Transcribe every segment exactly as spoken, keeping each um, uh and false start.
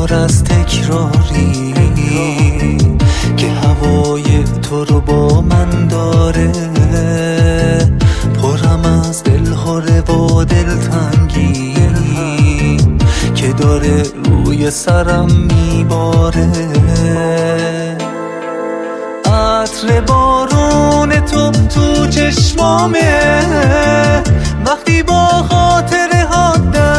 پر از تکراری که هوای تو رو با من داره، پرم از دلهوره و دلتنگی که داره روی سرم میباره. عطر بارون تو تو چشمامه، وقتی با خاطره ها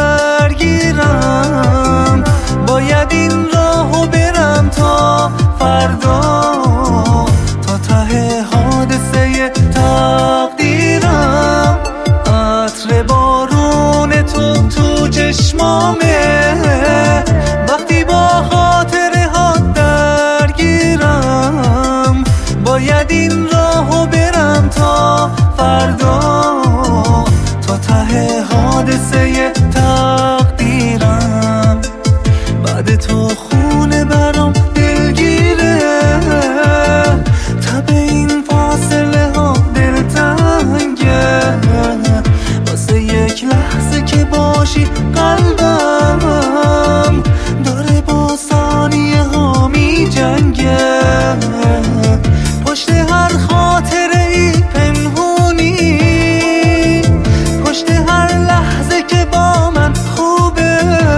درگیرم باید این راهو برم تا فردا، تا ته حادثه تقدیرم. عطر بارون تو تو چشمامه، وقتی با خاطره ها درگیرم باید این راهو برم تا فردا، تا ته حادثه تقدیرم. بعد تو خونه برام دلگیره، تب این فاصله ها دلتنگه، واسه یک لحظه که باشی قلبم داره با ثانیه ها می جنگه. پشت هر خاطره ای پنهونی، پشت هر لحظه که با من خوبه،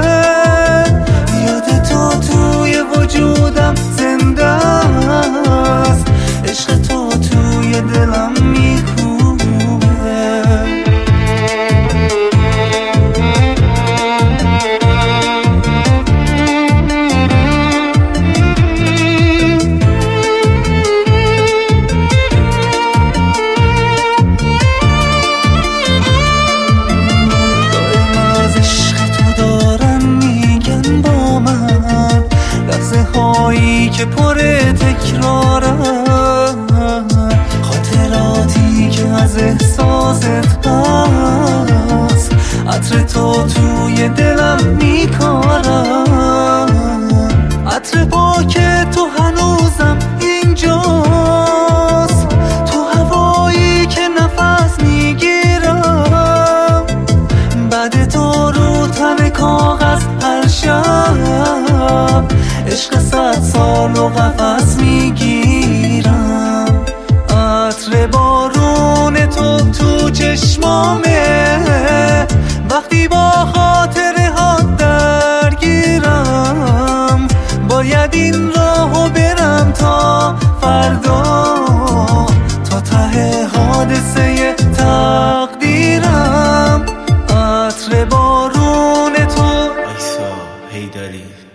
یاد تو توی وجودم زنده است، عشق تو توی دلم میکوبه. هایی که پر تکرارم، خاطراتی که از احساست هست، عطر تو توی دلم میکارم. عطر پاک تو هنوزم اینجاست، تو هوایی که نفس میگیرم، بعد تو رو تن کاغذ هر شب عشق صد سال و قفس میگیرم. عطر بارون تو تو چشمامه، وقتی با خاطره ها درگیرم باید این راهو برم تا فردا، تا ته حادثه تقدیرم. عطر بارون تو ایسا هیدری